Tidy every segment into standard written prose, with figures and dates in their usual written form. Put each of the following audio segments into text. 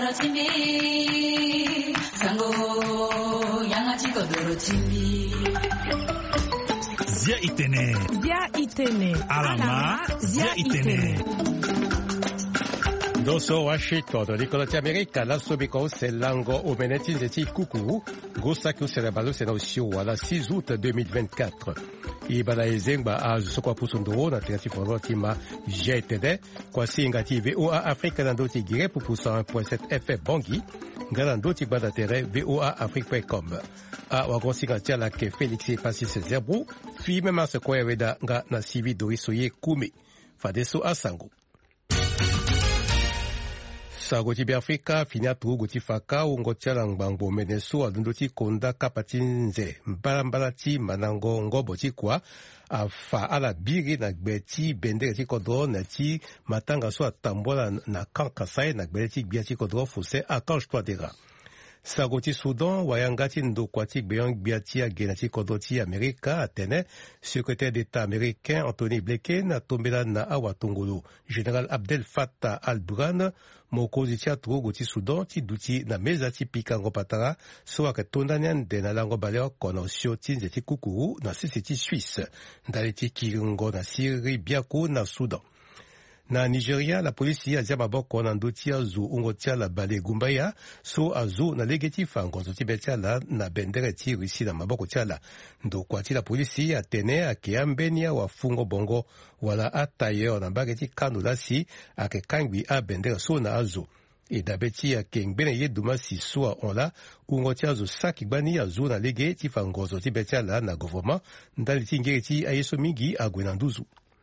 dorotimi sango yangachi ko dorotimi Zia itene alama zia itene Doso Washington, ricordi America, la subiko selango omeneti nzeti kuku, gosaku serebalo senausio wala 6 août 2024. Ibala ezengba a sokwa pusundoro na tengati foroti ma GTD, kwa singati VOA Afrique nandoti gire pupusa 1.7 FM Bongi, nganandoti bada tere VOA Afrique.com. A wagonsinga tiala ke Félix Passis Zerbrou, fi mema se kwa weda nga na sivi dorisoye kume. Fadeso asango. Sagoti Biafrika finia goti faka ungotiala ngbango meneso adundoti konda kapatinze mbalati manango ngoboti kwa afa ala biri na gbeti bendere ti kodro na ti matanga so atambola na kankasai na gbeti biati kodro fose akange toadera. Sagoti Soudan, wayangati ndokwati gbeyon gbiati agenati kodoti Amerika atene, secrétaire d'État américain Anthony Blinken atombela na awatongolo, Général Abdel Fattah al-Burhan, mokozi ti atugo ti Soudan ti duti na meza ti pikango patara, so akatondanian de na lango baleo konosio ti nzeti kukuru na sisi ti Suisse, ndale ti kiringo na Syrie biako na Soudan. Na Nigeria, la polisi azia maboko na ndoti azu ungotia la bale gumbaya, so azu na legeti fangozo ti betiala na bendere ti Russi na maboko tiala. Ndo kwa ti la polisi atene ake ambenia wa fungo bongo wala atayer na bageti kanu lasi ake kangwi a bendere so na azu. E dabeti ake ngbene ye dumasi soa onla ungotia azu saki gbani azu na legeti fangozo ti betiala na government ndali ti ngeri ti ayeso mingi agwenanduzu.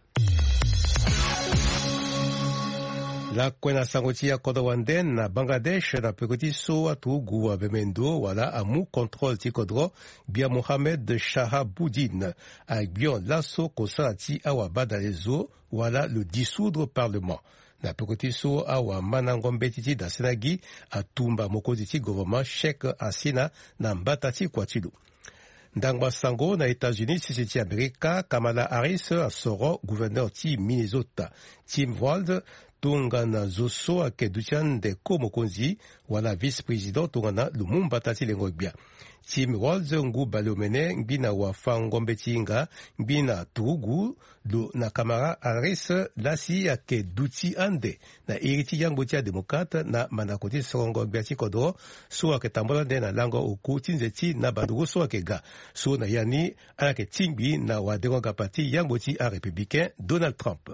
La kwena sangoti ya kodowanden na Bangladesh na pekoti so atugu wa bemendo wala amu control ti kodro bia Mohamed Shahabuddin a bion lasso kosati awa badalezo wala le dissoudre parlement. Na pekoti so awa manangombe titi da senagi atumba mokozi ti gouvernement Sheikh Hasina na mbata ti kwatilu. Ndangba sango na États-Unis sisi ti Amerika, Kamala Harris asoro gouverneur ti Minnesota, Tim Walz tonga na zoso ake dutian de komokonzi wala vice-président tonga na Lumumba tati lengo bia. Tim Walz ngu balomene ngbina wa fangombe tinga ngbina turugu na Kamala Harris lasi ake duti ande na iriti yango tia demokrate na manakoti songo biati kodro so ake tambola de na lango oku tinzeti na bandugo so ake ga so na yani ake tingbi na wadengo gapati yango ti a républicain Donald Trump.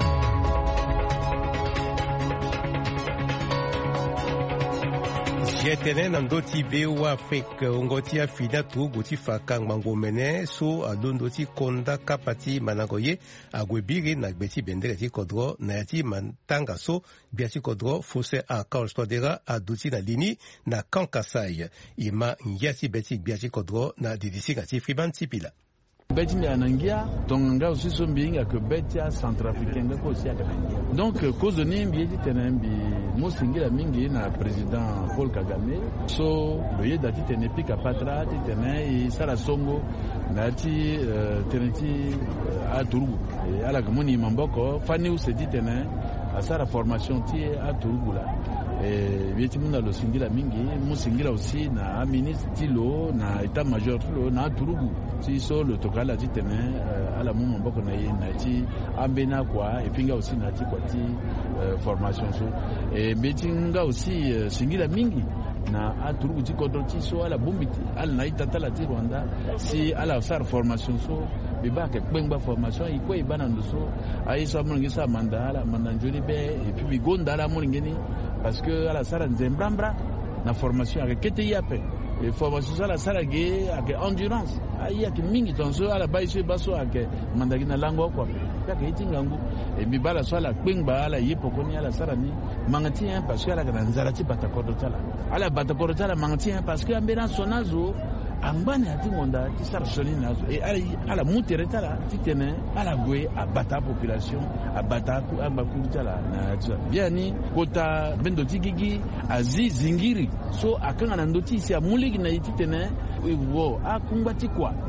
Jetene na ndoti VOA Afrique ongoti afida tu goti fakang mangomene so adondo ti konda kapati manangoye agwebiri na gbeti bendere ti kodro na yati mantanga so biati kodro fose a Kange Twadera aduti na lini na Kankasai ima nyati beti biati kodro na didisi ngati Friban Tipila. Beti ni anangia tonga aussi so mbinga que beti ya centrafricain ko aussi akanangia donc cause de nimbi di tenembi mo singira mingi na président Paul Kagame so le yeda ti tenepi kapatra ti tenai sala songo na ti teneti a Turugu ala kamoni mamboko fani u se di tenai a sala formation ti a Turugu la bieti muna lo singira mingi mo singira aussi na ministre tilo na état major tilo na Turugu ti so le tokala ti tene ala mumo mboko na ye na ti ambena kwa epinga aussi na ti kwa ti formation so bieti nga aussi singira mingi na Turugu ti kodro ti so ala bombiti ala na itatala ti Rwanda si ala sar formation so biba ke kpengba formation iko ibana ndo so aiso amongi sa mandala mandanjoni be et puis bigonda ala amongi ni parce que ala sara nzembrambra na formation avec kete yape et formation sala sara ge avec endurance ai avec mingi tonso ala baisho baso avec mandagina lango kwa kaka itingangu et bibala so ala kpengba ala yepokoni ala sara ni mangati parce que ala kana nzara ti batakodo tala ala batakodo tala mangati parce que ambena sonazo ambane ati monda ti sara soni nazo et ala mutereta la ti tene ala gwe abata population abata ku abakurita la na biani kota bendo ti gigi azi zingiri so akanga na ndoti si amuligi na ti tene wo akumba ti kwa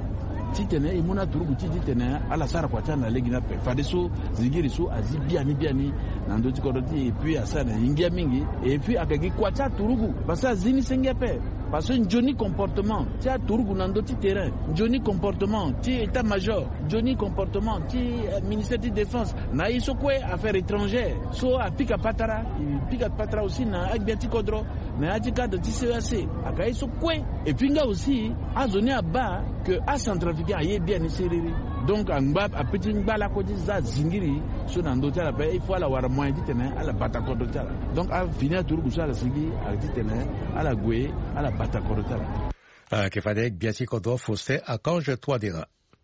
titene imuna turugu titene ala sara kwa chana legina pe fade so zingiri so azibiani nando tikodoti et puis asana ingia mingi et puis akagi kwa cha turugu basa zini senge pe parce que Johnny comportement ti turugu nando ti terrain Johnny comportement ti état major Johnny comportement ti ministère de défense na iso kwe affaires étrangères so apika patara aussi na agbiati kodro na atika de ti CEAC akai so kwe et puis nga aussi azoni aba que a centrafricain aye bien seriri donc angba apeti ngala ko za zingiri so nando ti ala pe il faut la war moyen ti tene ala bata kodro ti ala donc a finir turugu sa la sigi a ti tene ala gwe ala bata kodro ti ala ke fadek biati kodro foste akange toi dira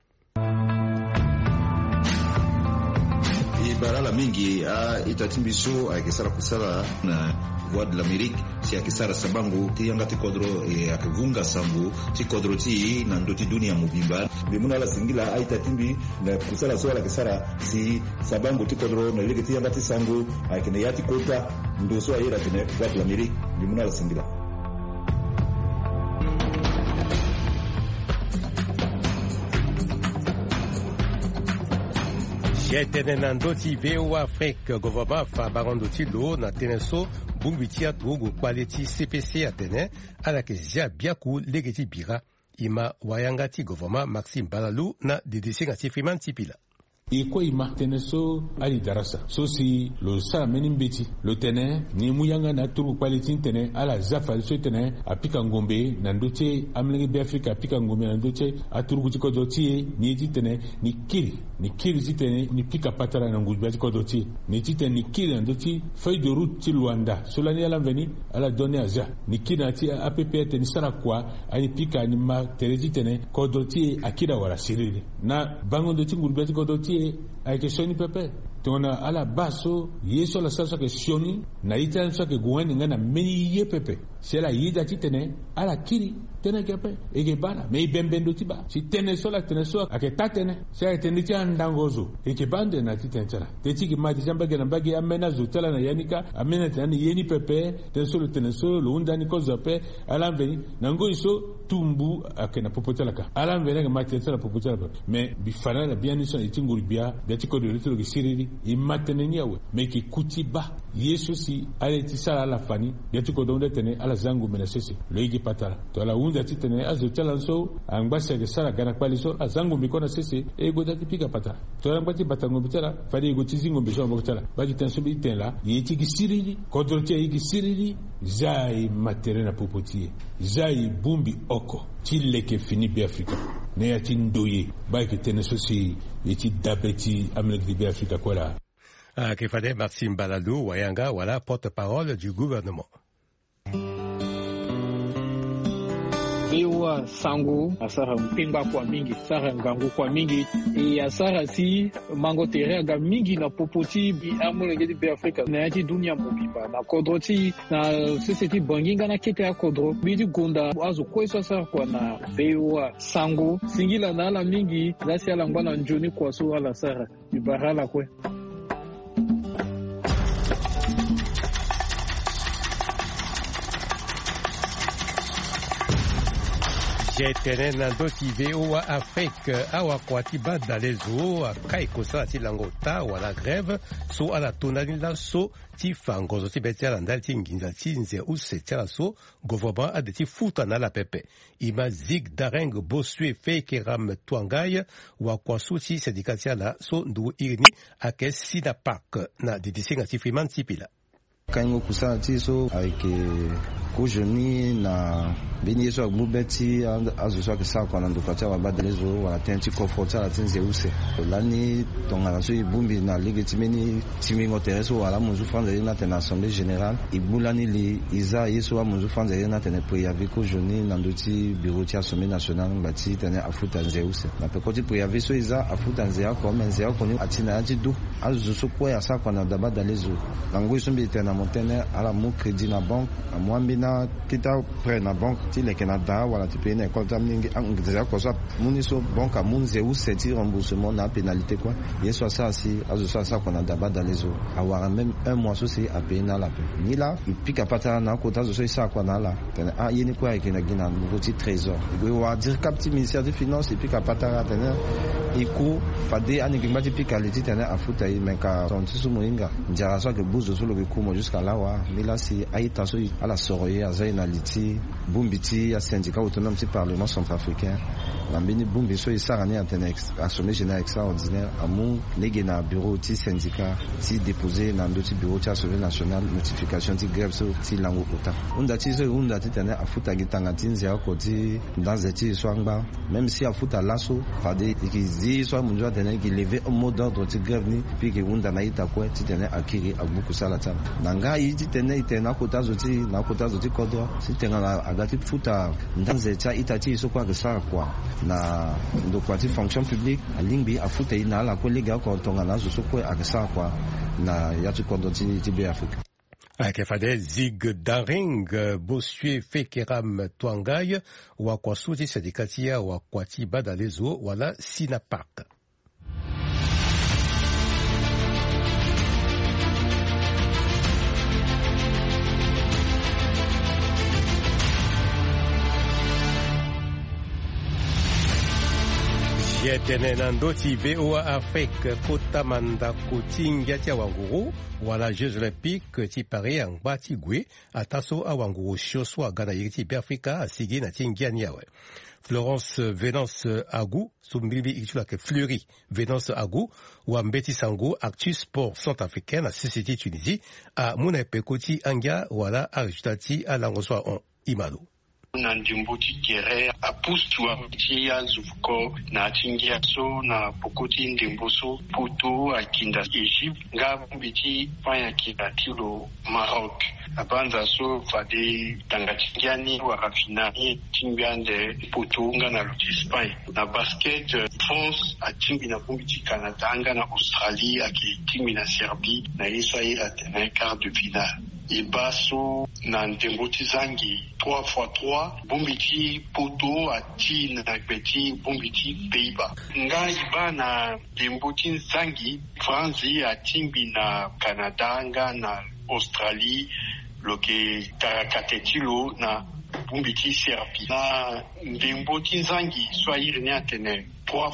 barala mingi itatimbiso akisara kusala na Voix de l'Amérique si akisara sabangu ti yangati kodro akivunga sambu ti kodro ti na ndoti dunia mubimba bimuna la singila itatimbi na kusala so la kisara si sabangu ti kodro na lege ti yangati sangu akine yati kota ndoso ayira tene Voix de l'Amérique bimuna la singila. Tene na ndoti VOA Afrique gouvernement fa barondo ti lo na tene so bungbitia tugu quality CPC atene ala ke zia biaku legeti bira ima wayanga ti gouvernement Maxime Balalu na DDC ngati Freeman Tipila. Iko ima tene so ali darasa so si lo sara menim beti lo tene ni muyanga na turu quality tene ala zafa so tene apika ngombe na ndoche amlenge be Afrika apika ngombe na ndoche aturu ko doti ni ti tene ni kiri ti tene ni pika patara na ngujba ti ko doti ni ti tene ni kiri na doti feuille de route ti Luanda so la ni ala veni ala donner aza ni kiri na ti APP tene sara kwa ani pika ni ma terezi tene ko doti akira wala siriri na bango doti ngujba ti ko doti ayeke sioni pepe tongana ala baso yeso la sasa ke sioni na ita so ke gwen nga na meni ye pepe c'est la yida ti tene ala kiri tene kepe ege bana me bembendo ti ba si tene so ake tatene c'est tene ti andangozo eke bande na ti tentara te ti ki mati jamba ke na bagi amena zotala na yanika amena tene yeni pepe tene so lo undani ko zape ala veni nango iso tumbu ake na popotala ka ala veni ke mati tala popotala mais bi fana la bien so ti nguri bia ti ko de retro ke siriri imateneni yawe meki kutiba yesu si ale ti sala la fani yati ko donde tene ala zangu menasese loigi patala to ala unza ti tene azo talanso angbasa ke sala gana kwaliso azangu mikona sese e goda ti pika patala to ala ngati batango bitala fadi go ti zingo biso mbotala badi tenso bi tenla yiti ki siriri kodrote yi siriri zai materena popotie zai bumbi oko ti leke fini bi Afrika ne yati ndoye ba ke tene so si yiti dabeti Amérique de Afrika kola que fallait Maxime Balalu Wayanga voilà porte-parole du gouvernement. Ewa sango asara mpemba kwa mingi sara ngangu kwa mingi e asara si mango terega mingi na popoti bi amulenge di Afrika na yati dunia mobimba na kodroti na society banginga na kete ya kodro bi di gonda azu kweso sara kwa na ewa sango singila na ala mingi lasi ala ngwana njoni kwa so ala sara ibarala kwe. Jetene na ndoti VOA Afrique awa kwati bada lezo kai kosa ti langota wala grève so ala tonani la so ti fangozo ti beti ala ndali ti nginza ti nze use ti ala so gouvernement ade ti futa na la pepe ima zig dareng bosue feke ram tuangai wa kwasu ti syndicat ti ala so ndu irini ake sida park na DDC ngati Freeman Tipila. Kaingo kusala ti so avec kojoni na beni yeso agbubeti azo so akisa kwa na ndopati wa badelezo wala tenti comforta la tinze use lani tonga so ibumbi na ligue timeni timingo tereso wala munzu fanda na tena assemblée générale ibulani li iza yeso wa munzu fanda na tena priave kojoni na ndoti bureau ti assemblée nationale ngati tena afuta nze use na pekoti priave so iza afuta nze ko menze ko ni atina ati du azo so kwa ya sa kwa na dabadelezo lango isombi tena montene ala mo crédit na banque a mwambi na kita pre na banque ti le Canada wala ti pe na konta mingi déjà ko ça muniso banque munze ou seti remboursement na pénalité quoi yeso ça si azo ça qu'on a d'abord dans les eaux avoir même un mois aussi à payer na la paix ni là il pique à pata na ko tazo ça quoi na là ah yeni quoi que na gina nouveau petit trésor il va dire cap ministère des finances et puis à pata na tena iko fade ani ki mati pique à l'étit tena à futa il mais ka son tisu moinga njara so que bouge sur le coup jusqu'à là wa mais là si aita so à la soroye à zaina liti bumbiti à syndicat autonome du parlement centrafricain la mini bumbi so isarani antenex assemblée générale extraordinaire amu negena bureau ti syndicat ti déposé na ndoti bureau ti assemblée nationale notification ti grève so ti lango ota unda ti so unda ti tene afuta gitanga ti nzia ko ti dans ti swangba même si afuta lasso fade ikizi so munjwa tene ki lever un mot d'ordre ti grève ni puis que unda na ita ko ti tene akiri abuku sala ta nanga yi ti tene itena kota zoti kodwa si tene agati futa ndanze cha ita ti so kwa gesa kwa na ndo kwa ti fonction publique alingbi afuta ina la ko liga ko tonga na so ko agesa kwa na ya ti kondo ti be Afrique Ake fade Zig Daring Bosue Fekeram Twangai wa kwa suti sadikatia wa kwa ti badalezo wala Sinapak. Yetene nandoti VOA Afrique kota manda kotinga tia wanguru wala Jeux Olympiques ti pare ang batigwe ataso a wanguru shoswa gana yiti be Afrika asigi na tingia niawe. Florence Venance Agou sumbibi ikitula ke Fleury Venance Agou wa mbeti sango Actu Sport Centrafricain na CCT Tunisie a muna pekoti anga wala arjutati a langoswa on imalo. Na ndimbuti kere a pustua ti ya zufuko na tingia so na pokoti ndimboso puto akinda Egypte nga mbiti panya kila tilo Maroc abanza so fade tangatingiani wa rafinani timbiande puto nga na luti Spain na basket France a timbi na mbiti Canada nga na Australie aki timbi na Serbie na Israël a tena quart de finale Ibaso na ndemboti zangi 3x3 bumbiti poto ati na gbeti bumbiti Pays-Bas nga iba na ndemboti zangi France atimbi na Canada nga na Australie loke tarakatetilo na bumbiti Serbie na ndemboti zangi swahili ni atene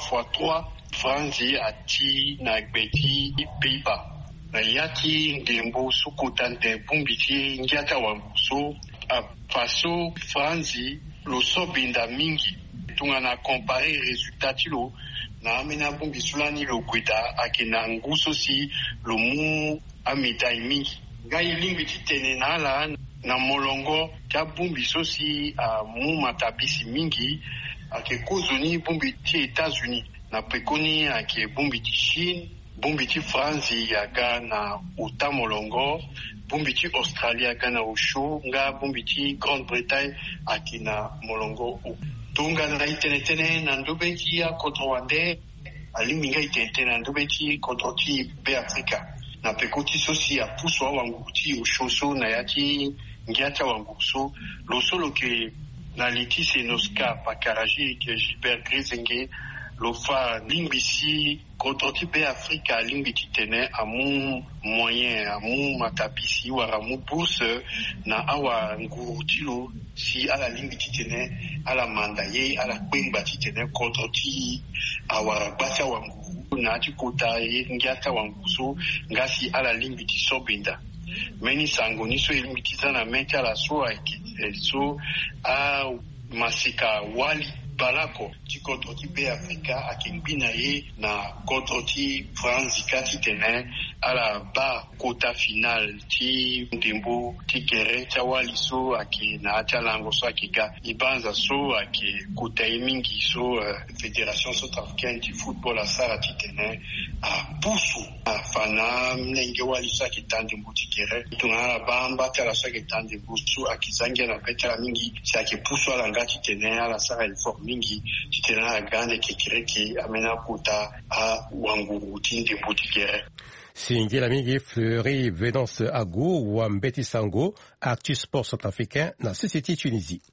3x3 France ati na gbeti Pays-Bas na yati ndembo sukutante bumbiti ngiata wanguso a faso Franzi lo sobinda mingi tungana compare resultat tilo na amena bumbi sulani lo kweta akena nguso si lo mu amita mingi ngai limbi titene na la na molongo ta bumbi sosi a mu matabisi mingi ake kozoni bumbi ti États-Unis na pekoni ake bumbi ti Chine bumbiti France yaga na utamolongo bumbiti Australia yaga na usho nga bumbiti Grande-Bretagne akina molongo tunga na itenetene na ndubeki ya kontrowande aliminga itenetene na ndubeki kontroti be Afrika na pekoti sosi ya puswa wanguti ushoso na yati ngiata wanguso losolo ke na litise noska pakaraji ke Gilbert Grisenge lofa limbisi kontroti be Afrika limbiti tene amu moyen amu matabisi wara mu bourse na awa ngurutilo si ala limbiti tene ala mandaye ala kwemba tene kontroti awara basa wangu na tikota ye ngiata wanguso ngasi ala limbiti sobinda meni sango niso limbiti zana meta la so so a masika wali balako ti kontroti be Afrika akimbina ye na kontroti France kati tene ala ba kota final ti ndembo ti kere chawali so aki na atalango so akiga ibanza so aki kota mingi so Fédération Centrafricaine du football a sara ti tene a pusu a fana mnenge wali so aki tandembo ti kere tuna bamba tala so aki tandembo so akizangia na petala mingi si aki pusu ala ngati tene ala sara informe mingi titena gande kekireki amena kuta a wangu tinde butikere. Singi la mingi Fleury Venance Agou ou Mbeti Sango, Actu Sport centrafricain dans Société Tunisie.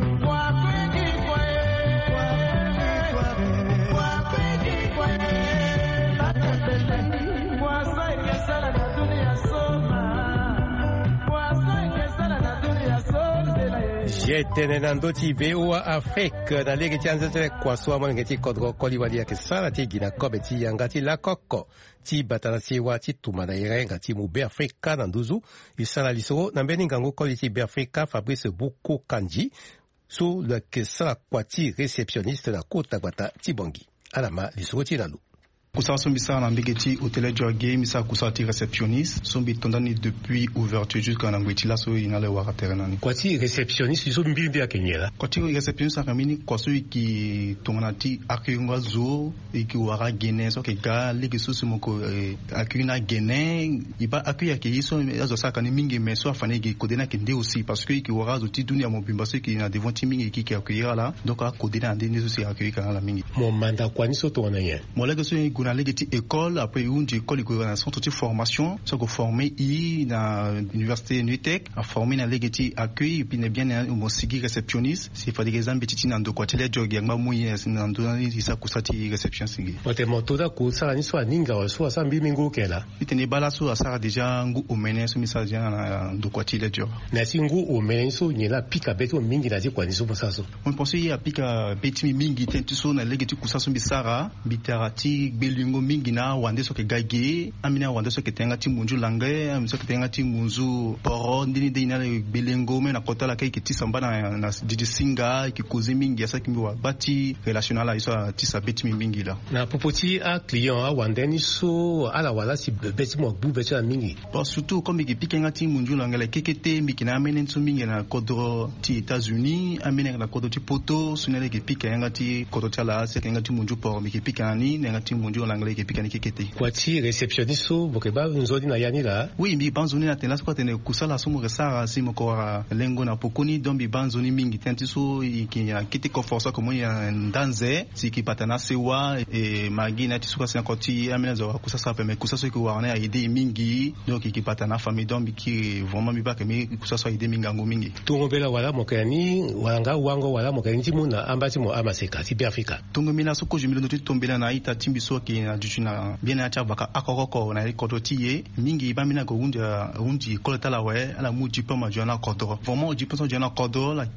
Jetenenando ti VOA Afrique na lege tianzete kwa swamo ngeti kodro koliwali ya kesala ti gina kobe ti yangati la koko ti batala ti wa ti tumana irenga ti mu be Afrika na nduzu isala liso na mbeni ngango koli ti be Afrika Fabrice Buku Kanji sous le kesala kwa ti réceptionniste na kota gbata ti bongi alama liso ti nalu. Kusa sombisa na mbigeti hôtel Jorge misa kusa ti réceptionniste sombi tondani depuis ouverture jusqu'à ngweti la so inale wa terrenani. Kwati réceptionniste so mbimbi akenyela. Kwati réceptionniste akamini kwaso ki tonganati akuyunga zo iki wara Guinée so ke ga ligi so moko akuyuna Guinée iba akuya ke iso azo saka ni mingi meso afane ki kodena ke nde aussi parce que iki wara zo ti dunia mo bimba so ki na devant ti mingi ki akuyira la donc a kodena nde so si akuyika la mingi. Mo manda kwani so tongana ye. Mo lege so na légiti école après une école de centre de formation ça que formé na université Nutec a formé na légiti accueil puis bien mo sigi réceptionniste c'est fa des exemples petit na ndoko tele jogi ngba muye na ndoni isa kusati réception sigi ote motoda ku sala ni so ninga wa so sa mbimi ngokela itene bala so asara déjà ngu omene so message na ndoko tele jogi na singu omene so nyela pika beto mingi na kwa niso posaso on pense ya pika beti mingi tentu so na légiti kusaso bisara bitarati belingo mingi na wande so ke gage amina wande so ke tenga ti munju langue amina so ke tenga ti munju poro ndini de ina belengo me na kota la kai ke ti samba na didi singa ki kozi mingi ya sa ki wa bati relationnel iso ti sa beti mingi la na popoti a client a wande ni so ala wala si beti mo bu beti mingi pas surtout comme ki pikenga ti munju langue la kekete mbiki na amene so mingi na kodro ti États-Unis amene na kodro ti poto sunele ke pikenga ti kodro ti ala se kenga ti munju poro mbiki pikani na ti munju langue ke pikani kekete kwati réceptionniste so bokeba nzodi na yani la oui mbi banzoni na tena so tene kusala so mo resara si mo ko lengo na pokoni dombi banzoni mingi tenti so ki ya kiti ko força comme ya ndanze si ki patana sewa e magina ti suka koti amena zo kusasa pe me kusasa ko wana ya ide mingi donc ki patana famille dombi ki vraiment mi ba ke mi kusasa ide mingango mingi tungo bela wala mo kani wanga wango wala mo kani timuna ambati mo amaseka ti be Afrika tungo mina so ko jumilo no tombela na ita timbiso ki na juchina bien na chabaka akoko na kototiye mingi ba mina ko undi koleta la we ala mu diplôme jona kodro vraiment diplôme jona kodro la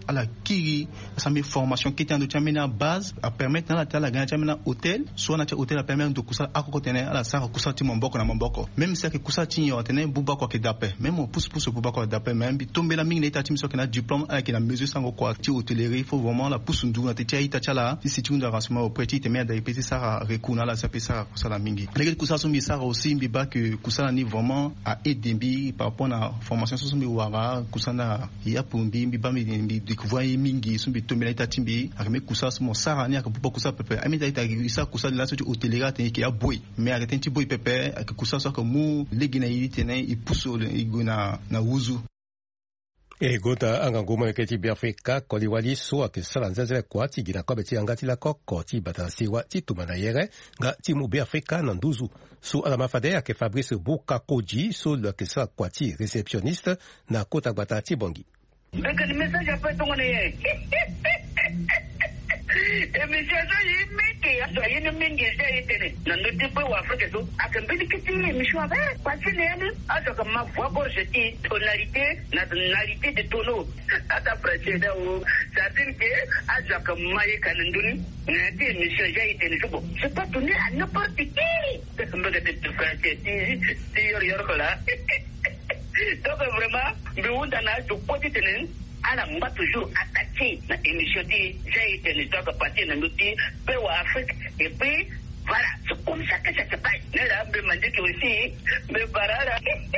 kiri ça me formation qui était en chamina base à permettre na la tala gana chamina hôtel soit na hôtel a permettre de kusala akoko tene ala sa kusati momboko na momboko même si que kusati yo tene buba ko ke dape même on pousse buba ko dape même bi tomber la mingi na ita timso ke na diplôme avec la mesure sango quoi ti hôtellerie il faut vraiment la pousse ndu na tia ita chala si tu nda rasuma au petit te mer da ipeti sa rekuna la sa pesa kusala mingi les kusala so mi sa aussi mbi ba que kusala ni vraiment a aider mbi par rapport na formation so mbi wara kusana ya pumbi mbi ba mbi découvrir mingi so mbi tomela ita timbi akame kusala so mo sara ni akapupa kusala pepe amita ita isa kusala la so ti hôtellerie te ki ya boy mais arrêter ti boy pepe ak kusala so ko mu legina yi tene i puso iguna na wuzu e gota anga ngoma keti bi Afrika koliwali so akisala nzazele kwa ti gina kobe ti angati la koko ti batasiwa ti tumana yere nga ti mu bi Afrika na nduzu so ala mafade ake Fabrice Buka Koji so le akisala kwa ti réceptionniste na kota gbata ti bongi Beka ni message après ton ye emission so yi mingi aso yi ni mingi se yi tene na no tipo wa Afrique so akambidi kiti emission aba kwati ne ni aso ka ma voix gorge ti tonalité nationalité de tono ata précédent o ça dit que aso ka mai kanunduni na ti emission ja yi tene so c'est pas donné à n'importe qui que me de faire ti yor kola donc vraiment bi wunda na to poti tene ala mba toujours attaqué na émission di j'ai été le doc parti na nuti pe wa Afrique et puis voilà c'est comme ça que ça se passe ne la be mandi que aussi me barara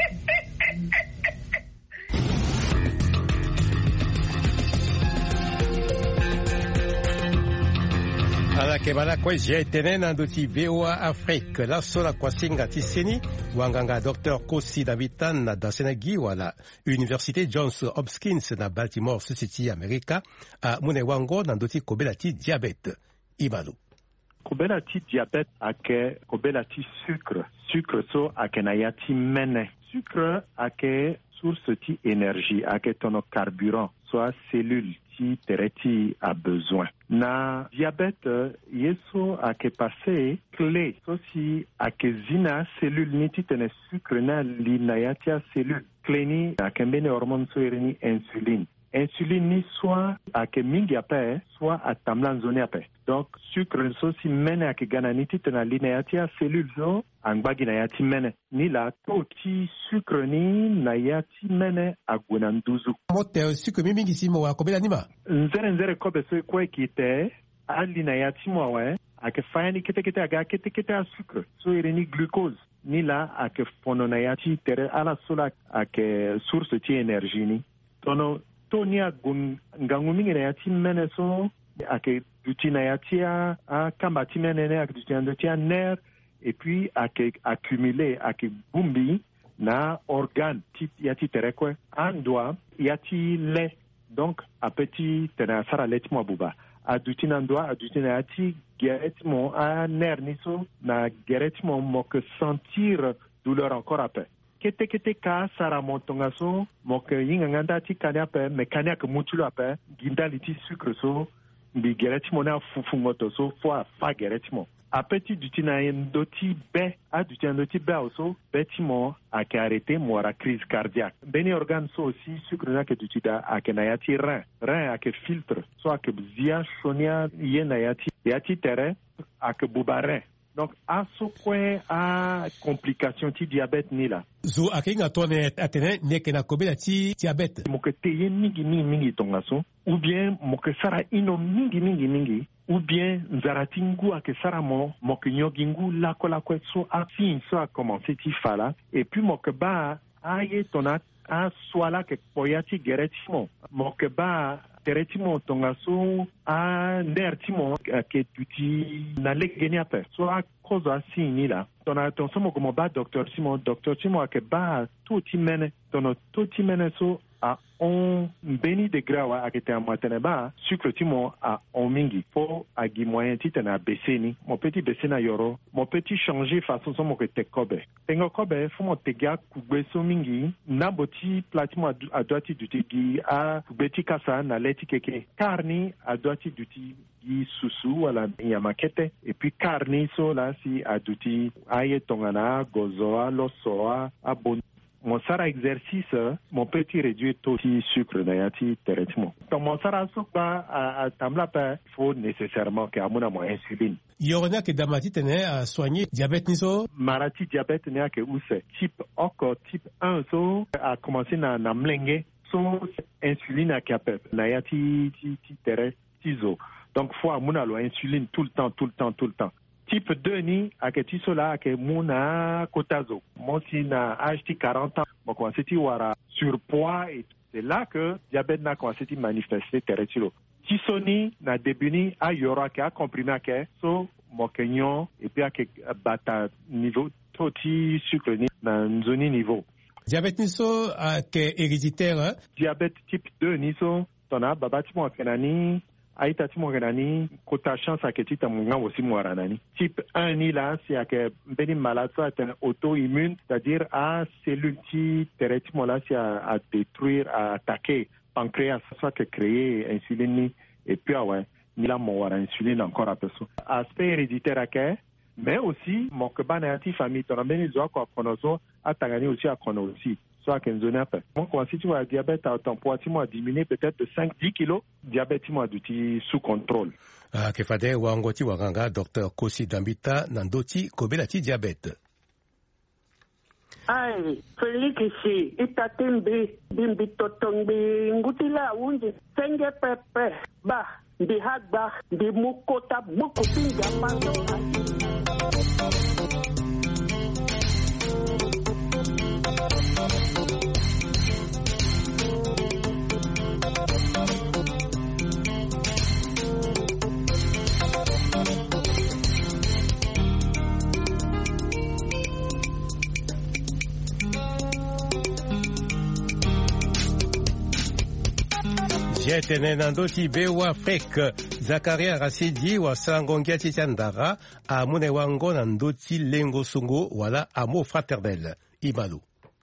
ala ke bala kwa je tenena ndoti VOA Afrique la sola kwa singa tiseni wanganga Dr. Kosi Davitan na dasenagi wala Université Johns Hopkins na Baltimore City America a mune wango na ndoti kobela ti diabete ibalu Kobelati diabète ake kobelati sucre so ake nayati mene. Sucre ake source ti énergie ake tono carburant soit cellule ti tereti a besoin. Na diabète yeso ake passé clé so si ake zina cellule ni ti tene sucre na li nayati a cellule clé ni ake mbene hormone so ereni insuline. Insuline ni soit ake mingi ape soit atamlan zone ape. Donc sucre so si mene ake gananiti tena lineati a cellule so angbagi na yati mene ni la toti sucre ni na yati mene agwenanduzu. Mote sucre mingi simo wa kobela nima. Nzere kobe so kwe kite ali na yati mo we ake fayani kete aga kete a sucre so ireni glucose ni la ake fono na yati tere ala sola ake source ti énergie ni. Tono Tony ngangumi na yati mene so ake duti na yati a kambati mene ake duti andoti a nerf et puis ake accumulé ake bumbi na organe ti yati terekwe andwa yati le donc a petit tena sara letimo buba aduti na ndwa aduti na yati geretimo a nerf niso na geretimo mo que sentir douleur encore après. Kete ka sara montonga so moke yinga nganda ti kanya pe mekania ke mutulo ape gindali ti sucre so bi geretimo na fufungoto so fo fa geretimo apeti duti na ndoti be a duti ndoti be also betimo ake arrêter mora crise cardiaque beni organe so aussi sucre na ke duti da ake na yati rein ake filtre so ake zia shonia yena yati tere ake bubarin. Donc, à ce point, à complication ti diabète ni la. Zo akinga tone atene neke na kobela ti diabète. Moke teye mingi tongaso, ou bien moke sara ino mingi, ou bien nzaratingu ake sara moke nyogingu lako so a fin so a commencé ti fala, et puis moke ba aye tona a swala ke poyati geretimo, moke ba teretimo tongaso a nertimo ke tuti na legeni ape so a cause a sini la tona ton somo como ba docteur Simon ake ba tuti mene so a on beni de grawa ake te amatene ba sucre timo a on mingi fo a gi moyen ti tena beseni mon petit besena yoro mon petit changer façon somo ke te kobe tengo kobe fo mo te ga kugbe so mingi na boti platimo a doati duti gi a kubeti kasa na leti keke karni a doati duti gi susu wala yamakete et puis karni so la si a duti aye tongana gozoa losoa a bon. Mon sara exercice, mon petit réduit taux de sucre d'ayati traitement. Donc mon sara sopa à tamlapa, il faut nécessairement qu'il y ait mon insuline. Yorona que damati tene à soigner diabète niso. Marati diabète ne a que ousse. Type 1 so a commencé na mlenge so insuline a capé. N'ayati tere tizo. Donc faut amuna lo insuline tout le temps. Type 2 ni aketi sola ake muna kotazo. Moi si na âge 40 ans, moi commencé ti wara surpoids et c'est là que diabète na commencé ti manifester teretilo. Tisoni na debuni a yora ke a comprimé ke so mo kenyon et puis ake bata niveau toti sucre ni na nzoni niveau. Diabète ni so ake héréditaire. Diabète type 2 ni so tona babati mo kenani aïta ti morenani kota chance aketi ta munga aussi moranani type 1 ni là c'est que beni malade soit auto-immune c'est-à-dire à cellule ti tereti mo là c'est à détruire à attaquer pancréas soit que créer insuline ni et puis ouais ni la mo wara insuline encore à personne aspect héréditaire ake mais aussi mon que banati famille ton beni zo ko konozo atangani aussi à kono aussi. Soit qu'un zone après. Moi, quand si tu as diabète, ton poids a diminué peut-être de 5-10 kilos. Diabète, tu sous contrôle. Kefade wangoti waganga Dr. Kosi Dambita Nandoti Kobelati diabète. Ai, Felix, itatimbi, bimbi totombi, ngutila unji, senge pepe, ba, di hagba, di mukota, buku pinga pando. jetene na ndoti bewa Afrique Zakaria Rasidi wa Sangongia Titiandara amune wango na ndoti lengo sungo wala amour fraternel Imalu.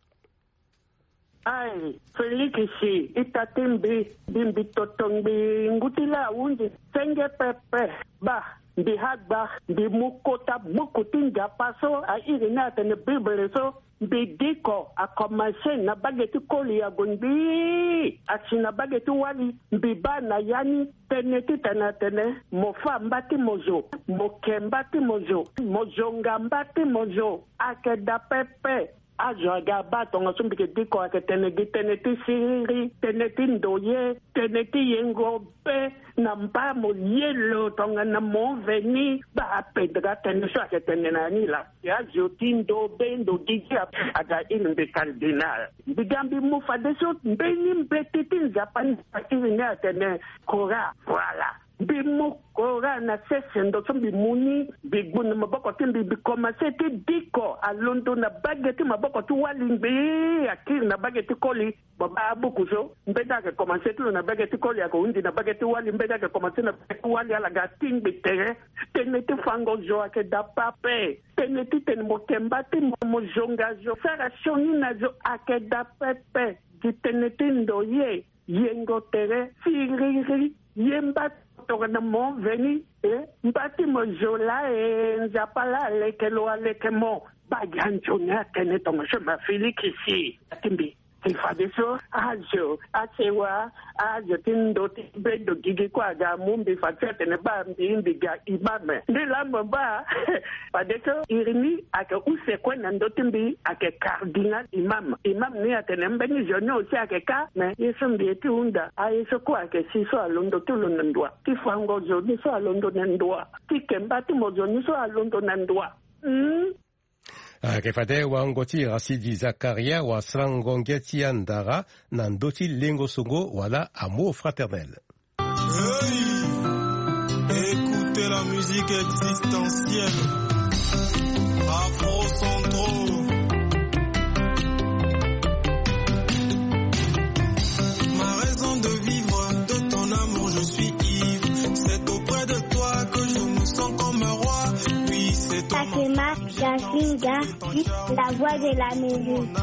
Ai, Felix itatimbi bimbi totombi ngutila unji senge pepe ba bihagba bimukota bukutinga paso a irina tene bible so bidiko a commencé na bageti koli ya gondi asina bageti wali biba na yani teneti tene mofa mbati mozo mokembati mozo mozonga mbati mozo akeda pepe ajoga batonga sumbike diko aketenegi teneti siri teneti ndoye teneti yengobe na mbamo yelo tonga na monveni ba pedra teneso aketenena nila ya jotindo bendo digia aga ilmbe cardinal bigambi mufa deso beni mbetiti nzapani akiri atene kora voilà bimukora na sesendo sombi muni biguna maboko timbi bikomase ti diko alondo na bageti maboko tu walimbi akiri na bageti koli baba bukuzo mbeda ke komase tu na bageti koli ako undi na bageti wali mbeda ke komase na bageti wali ala gating bitere teneti fango jo ake da pape teneti ten mokemba ti mojonga jo sara shoni na jo ake da pepe di teneti ndoye yengo tere siriri yemba tokana mo veni mbati mojola nzapala lekelo alekemo baganjona tene tomasho mafili kisi atimbi Fadeso ajo asewa ajo tindo tibedo gigi kwa ga mumbi fatete ne ba mbiga ibame ndila mba Fadeso irini ake usekwe na ndotimbi ake cardinal imam ni atene mbeni jono usi ake ka me yeso mbieti unda ayeso kwa ake siso alondo tulo nandwa tifango joni so alondo nandwa tikembati mojoni so alondo nandwa Kefade wa ngoti Rasidi Zakaria wa Sangongeti Andara na ndoti lengo songo wala amour fraternel. Hey, écoutez la musique existentielle Afro-Centro. Ma raison de vivre, de ton amour je suis ivre. C'est auprès de toi que je me sens comme un roi. Oui, c'est toi. Akema Jacinga, la voix de la musique.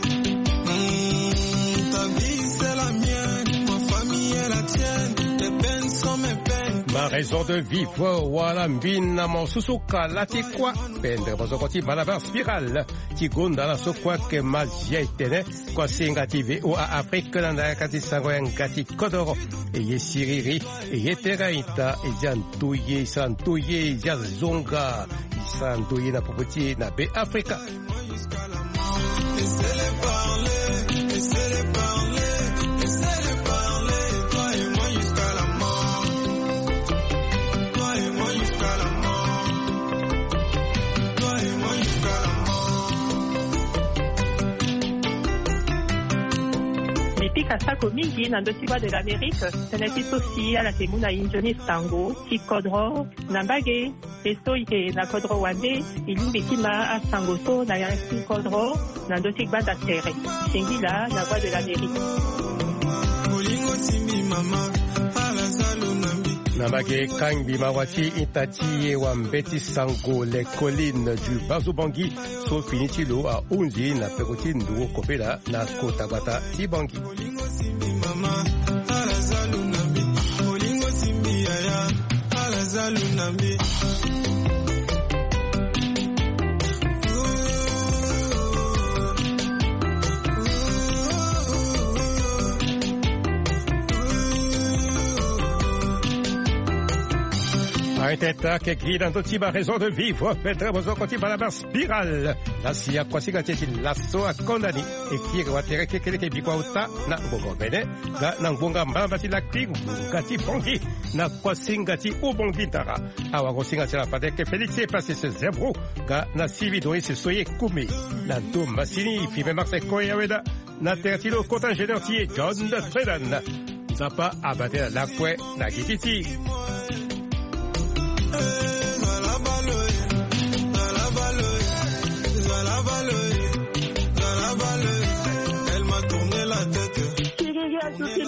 Ta vie c'est la mienne, ma famille est la tienne, tes peines sont mes peines. Ma raison de vivre, wala mbina mosusuka lati kwa pendre bozokoti balaba spiral kigunda la sokwa ke mazia itene kwa singa TV ou a Afrique na kati sango ngati kodoro e yesiriri e yeteraita e jantuye santuye jazonga santuye na popoti na be Africa. Laissez-les parler, laissez-les parler, laissez-les parler, toi et moi jusqu'à la mort. Toi et moi jusqu'à la mort. Toi et moi jusqu'à la mort. Mipika sako mingi na ndotiwa de l'Amérique, teneti sosi ala temuna injoni sango, ki kodro, nambage, esto ike na kodro wande, ilimbi kima a sangoto na yanki kodro, na ndoti banda tere. Shingila, la voix de l'Amérique. Nambage Kangbi Mawati Itati wa Mbeti Sango les collines du Bazobangi so finitilo a Unzi na pekoti nduo kopela na Kotabata Ibangi. Teta che grida Ndotiba raison de vivre Pedro Bozokoti Balaba spirale la sia kwasiga teti lasso a condani e kiri watere ke kele ke bikwa uta na bongo bene ga na bonga mbamba ti la klingu gati bongi na kwasinga ti ubongi tara awa kosinga tira pade ke Félix passe ce zebro ga na sivi do ese soye kumi na do masini fi Marseille Koyaweda na tertilo kota ingénieur ti John de Fredan zapa abate la kwe na gititi.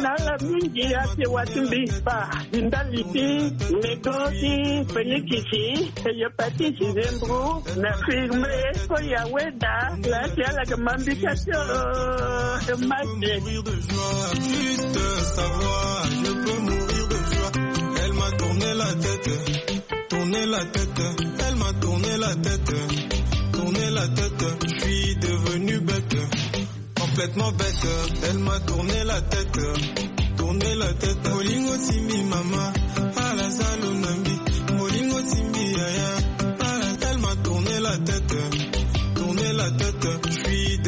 nala mingi ate watumbi ba indaliti negosi penikisi eyopati zembro na firme ko yaweda la tiala gamambikacho mate Juste savoir, je peux mourir de joie. Elle m'a tourné la tête, elle m'a tourné la tête. Je suis devenu bête, complètement bête. Elle m'a tourné la tête. Molingo Timbi mama, à la Salonambi. Molingo Timbi yaya, elle m'a tourné la tête. Je suis